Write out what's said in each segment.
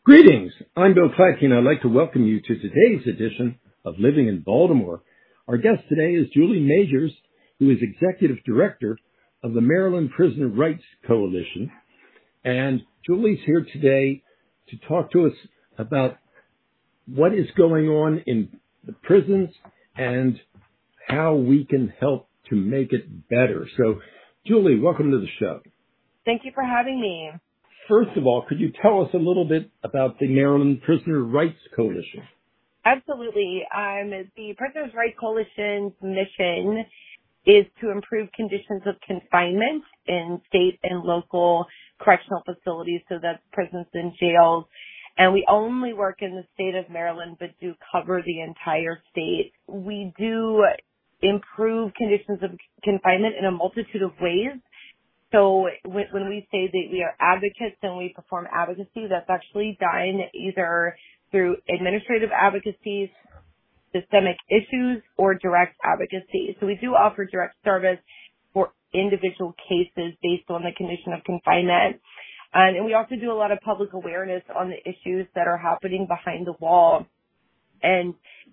Greetings. I'm Bill Platke, and I'd like to welcome you to today's edition of Living in Baltimore. Our guest today is Julie Magers, who is Executive Director of the Maryland Prisoner Rights Coalition. And Julie's here today to talk to us about what is going on in the prisons and how we can help to make it better. So, Julie, welcome to the show. Thank you for having me. First of all, could you tell us a little bit about the Maryland Prisoner Rights Coalition? Absolutely. The Prisoners' Rights Coalition's mission is to improve conditions of confinement in state and local correctional facilities, so that's prisons and jails. And we only work in the state of Maryland, but do cover the entire state. We do improve conditions of confinement in a multitude of ways. So when we say that we are advocates and we perform advocacy, that's actually done either through administrative advocacy, systemic issues, or direct advocacy. So we do offer direct service for individual cases based on the condition of confinement. And we also do a lot of public awareness on the issues that are happening behind the wall. And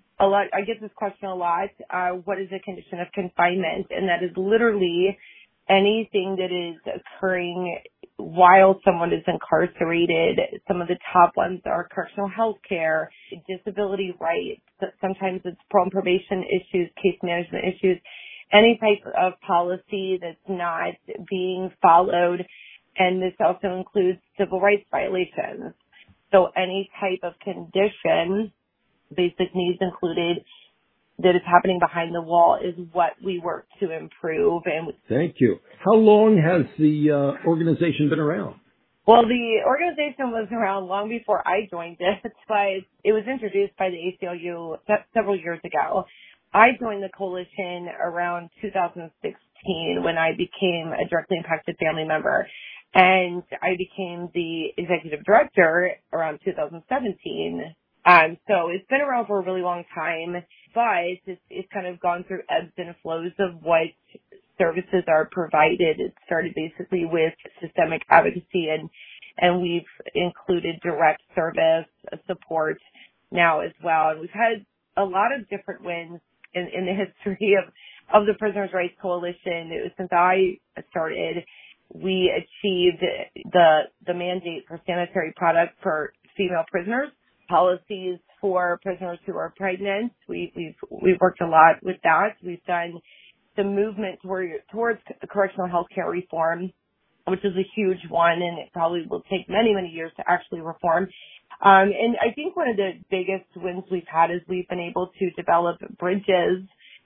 I get this question a lot, what is a condition of confinement? And that is literally anything that is occurring while someone is incarcerated. Some of the top ones are correctional health care, disability rights, sometimes it's parole and probation issues, case management issues, any type of policy that's not being followed. And this also includes civil rights violations. So any type of condition, basic needs included, that is happening behind the wall is what we work to improve. And thank you. How long has the organization been around? Well, the organization was around long before I joined it, but it was introduced by the ACLU several years ago. I joined the coalition around 2016 when I became a directly impacted family member, and I became the executive director around 2017. So it's been around for a really long time, but it's kind of gone through ebbs and flows of what services are provided. It started basically with systemic advocacy, and we've included direct service support now as well. And we've had a lot of different wins in the history of the Prisoners' Rights Coalition. Since I started, we achieved the mandate for sanitary products for female prisoners, policies for prisoners who are pregnant. We've worked a lot with that. We've done some movement towards correctional health care reform, which is a huge one, and it probably will take many, many years to actually reform. And I think one of the biggest wins we've had is we've been able to develop bridges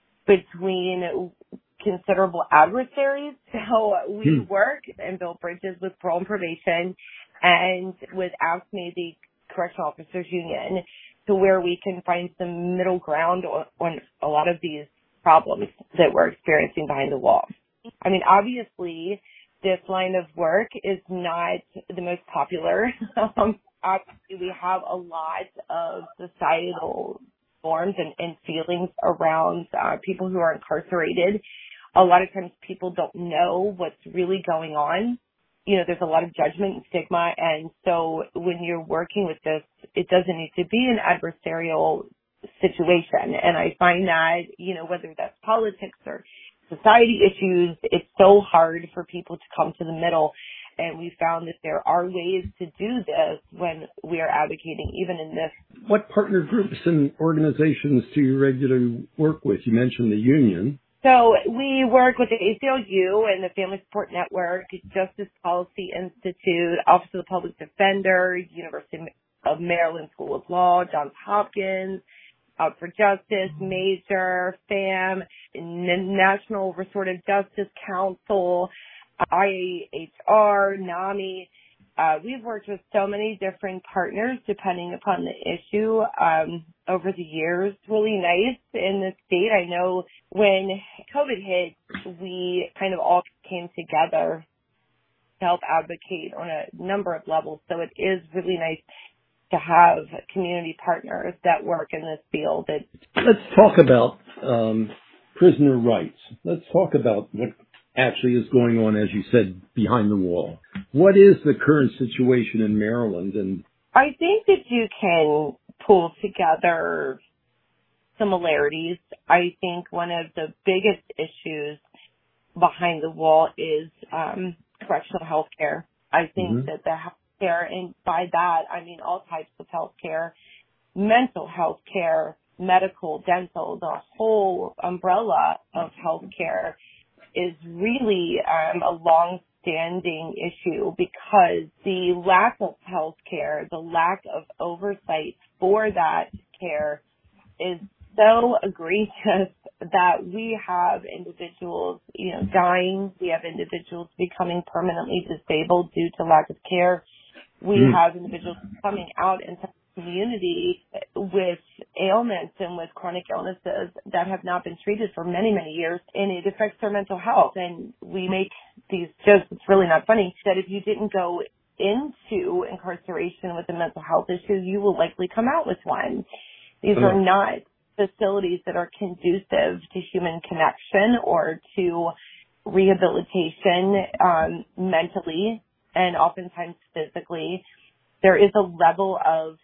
between considerable adversaries. So we work and build bridges with parole and probation and with AFSCME, the Correctional Officers Union, to where we can find some middle ground on a lot of these problems that we're experiencing behind the wall. I mean, obviously, this line of work is not the most popular. Obviously, we have a lot of societal norms and feelings around people who are incarcerated. A lot of times people don't know what's really going on. You know, there's a lot of judgment and stigma. And so when you're working with this, it doesn't need to be an adversarial situation. And I find that, whether that's politics or society issues, it's so hard for people to come to the middle. And we found that there are ways to do this when we are advocating, even in this. What partner groups and organizations do you regularly work with? You mentioned the union. So we work with the ACLU and the Family Support Network, Justice Policy Institute, Office of the Public Defender, University of Maryland School of Law, Johns Hopkins, Out for Justice, Major, FAM, National Restorative Justice Council, IAHR, NAMI. We've worked with so many different partners depending upon the issue over the years. Really nice in the state. I know when COVID hit, we kind of all came together to help advocate on a number of levels. So it is really nice to have community partners that work in this field. Let's talk about prisoner rights. Let's talk about what actually is going on, as you said, behind the wall. What is the current situation in Maryland, and I think that you can pull together similarities. I think one of the biggest issues behind the wall is correctional health care. I think that the health care, and by that I mean all types of health care, mental health care, medical, dental, the whole umbrella of health care is really a long-standing issue because the lack of health care, the lack of oversight for that care is so egregious that we have individuals, dying. We have individuals becoming permanently disabled due to lack of care. We have individuals coming out into the community with ailments and with chronic illnesses that have not been treated for many, many years, and it affects their mental health. And we make these jokes, it's really not funny, that if you didn't go into incarceration with a mental health issue, you will likely come out with one. These are not facilities that are conducive to human connection or to rehabilitation mentally and oftentimes physically. There is a level of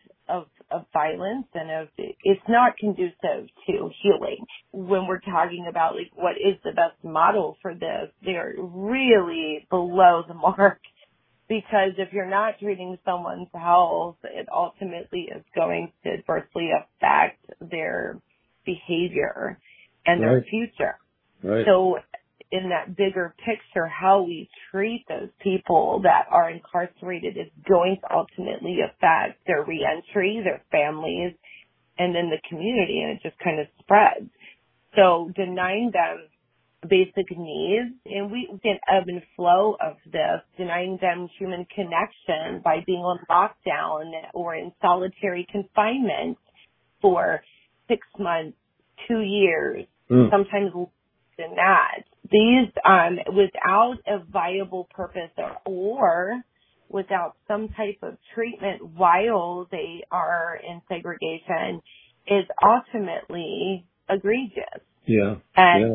violence and it's not conducive to healing. When we're talking about what is the best model for this, they're really below the mark. Because if you're not treating someone's health, it ultimately is going to adversely affect their behavior and their future. Right. So in that bigger picture, how we treat those people that are incarcerated is going to ultimately affect their reentry, their families, and then the community, and it just kind of spreads. So denying them basic needs, and we get ebb and flow of this, denying them human connection by being on lockdown or in solitary confinement for 6 months, 2 years, sometimes less than that. These, without a viable purpose or without some type of treatment while they are in segregation, is ultimately egregious. Yeah. And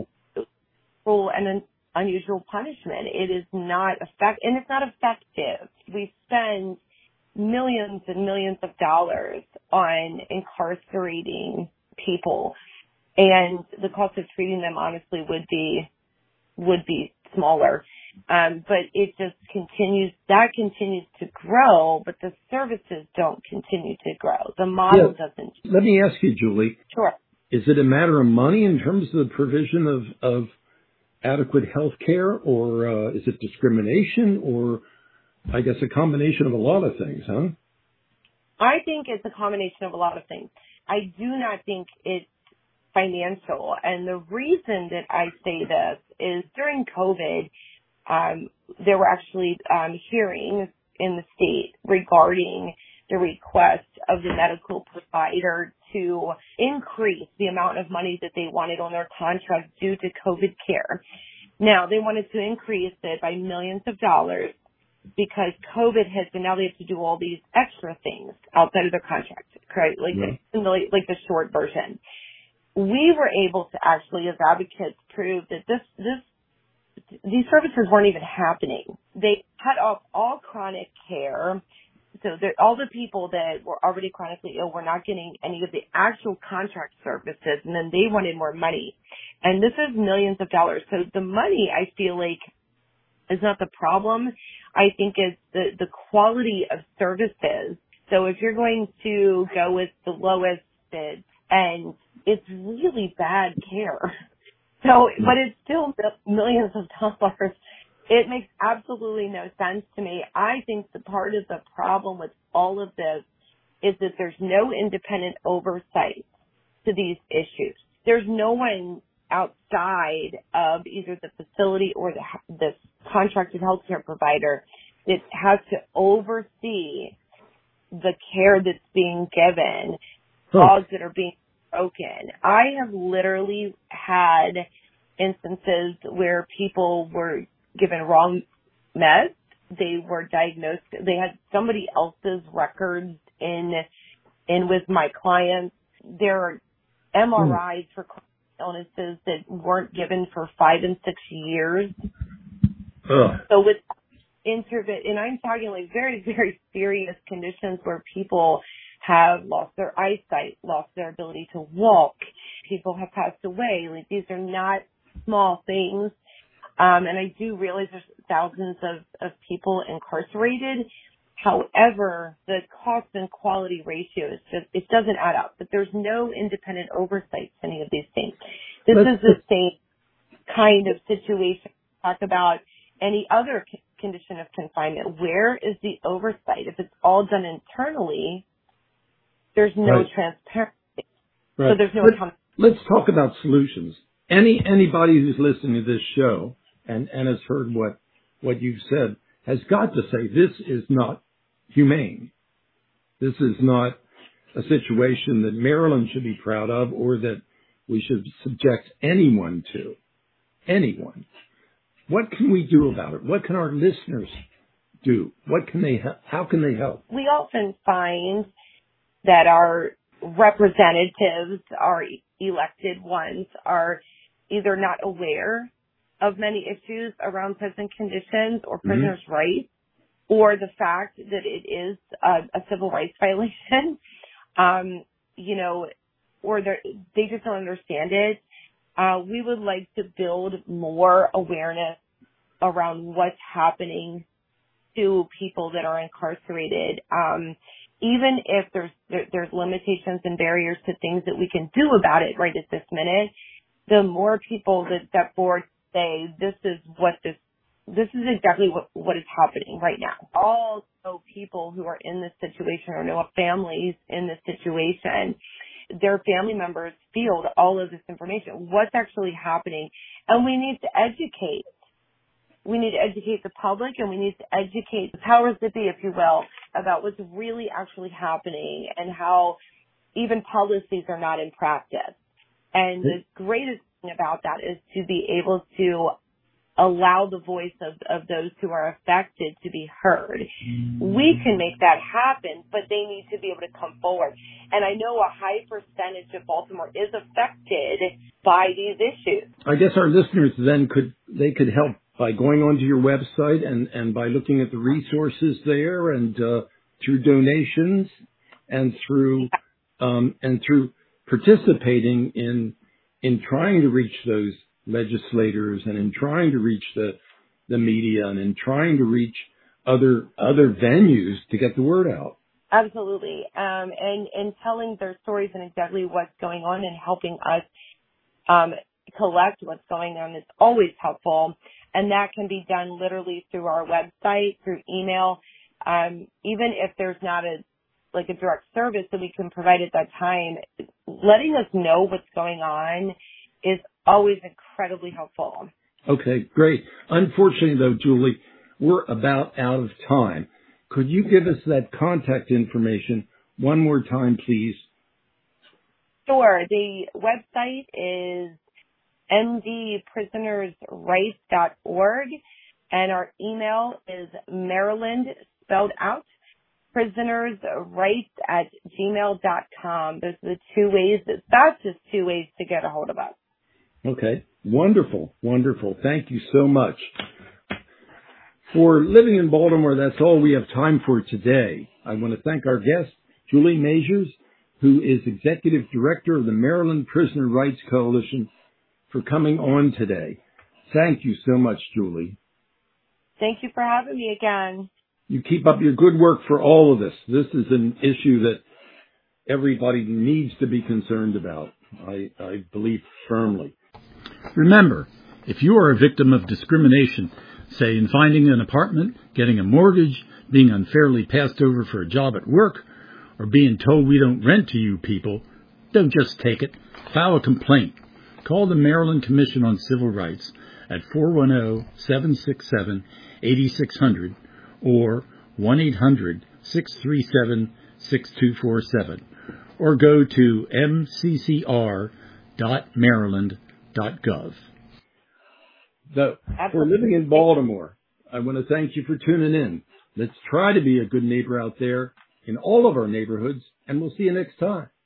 an unusual punishment. It is not and it's not effective. We spend millions and millions of dollars on incarcerating people, and the cost of treating them honestly would be smaller. But it just continues to grow, but the services don't continue to grow. The model doesn't. Let me ask you, Julie. Sure. Is it a matter of money in terms of the provision of adequate health care, or is it discrimination, or I guess a combination of a lot of things, huh? I think it's a combination of a lot of things. I do not think it's financial. And the reason that I say this is during COVID, there were actually hearings in the state regarding the request of the medical provider to increase the amount of money that they wanted on their contract due to COVID care. Now, they wanted to increase it by millions of dollars because COVID hit, and now they have to do all these extra things outside of their contract, correct? Like the short version. We were able to actually, as advocates, prove that these services weren't even happening. They cut off all chronic care. So all the people that were already chronically ill were not getting any of the actual contract services, and then they wanted more money. And this is millions of dollars. So the money, I feel like, is not the problem. I think it's the quality of services. So if you're going to go with the lowest bid, and it's really bad care, but it's still millions of dollars. It makes absolutely no sense to me. I think the part of the problem with all of this is that there's no independent oversight to these issues. There's no one outside of either the facility or the contracted healthcare provider that has to oversee the care that's being given, laws that are being broken. I have literally had instances where people were given wrong meds. They were diagnosed. They had somebody else's records in with my clients. There are MRIs for illnesses that weren't given for 5 and 6 years. So and I'm talking like very, very serious conditions where people have lost their eyesight, lost their ability to walk. People have passed away. Like, these are not small things. And I do realize there's thousands of people incarcerated. However, the cost and quality ratio is just, it doesn't add up. But there's no independent oversight to any of these things. This is the same kind of situation. Talk about any other condition of confinement. Where is the oversight? If it's all done internally, there's no transparency. Right. So there's no accountability. Let's talk about solutions. Anybody who's listening to this show and has heard what you've said has got to say this is not humane. This is not a situation that Maryland should be proud of or that we should subject anyone to. Anyone. What can we do about it? What can our listeners do? How can they help? We often find that our representatives, our elected ones, are either not aware of many issues around prison conditions or prisoners' rights, or the fact that it is a civil rights violation, or they just don't understand it. We would like to build more awareness around what's happening to people that are incarcerated. Even if there's limitations and barriers to things that we can do about it right at this minute, the more people that step forward say, this is exactly what is happening right now. Also, people who are in this situation or know of families in this situation, their family members field all of this information. What's actually happening? And we need to educate. We need to educate the public, and we need to educate the powers that be, if you will, about what's really actually happening and how even policies are not in practice. And the greatest thing about that is to be able to allow the voice of those who are affected to be heard. We can make that happen, but they need to be able to come forward. And I know a high percentage of Baltimore is affected by these issues. I guess our listeners then could help by going onto your website and by looking at the resources there and through donations and through participating in trying to reach those legislators and in trying to reach the media and in trying to reach other venues to get the word out. Absolutely. And telling their stories and exactly what's going on and helping us collect what's going on is always helpful. And that can be done literally through our website, through email. Even if there's not a direct service that we can provide at that time, letting us know what's going on is always incredibly helpful. Okay, great. Unfortunately, though, Julie, we're about out of time. Could you give us that contact information one more time, please? Sure. The website is mdprisonersrights.org, and our email is Maryland, spelled out, prisonersrights@gmail.com. Those are the two ways. That's just two ways to get a hold of us. Okay. Wonderful. Wonderful. Thank you so much. For Living in Baltimore, that's all we have time for today. I want to thank our guest, Julie Magers, who is Executive Director of the Maryland Prisoner Rights Coalition, for coming on today. Thank you so much, Julie. Thank you for having me again. You keep up your good work for all of us. This is an issue that everybody needs to be concerned about. I believe firmly. Remember, if you are a victim of discrimination, say in finding an apartment, getting a mortgage, being unfairly passed over for a job at work, or being told we don't rent to you people, don't just take it. File a complaint. Call the Maryland Commission on Civil Rights at 410-767-8600 or 1-800-637-6247, or go to mccr.maryland.gov. For Living in Baltimore, I want to thank you for tuning in. Let's try to be a good neighbor out there in all of our neighborhoods, and we'll see you next time.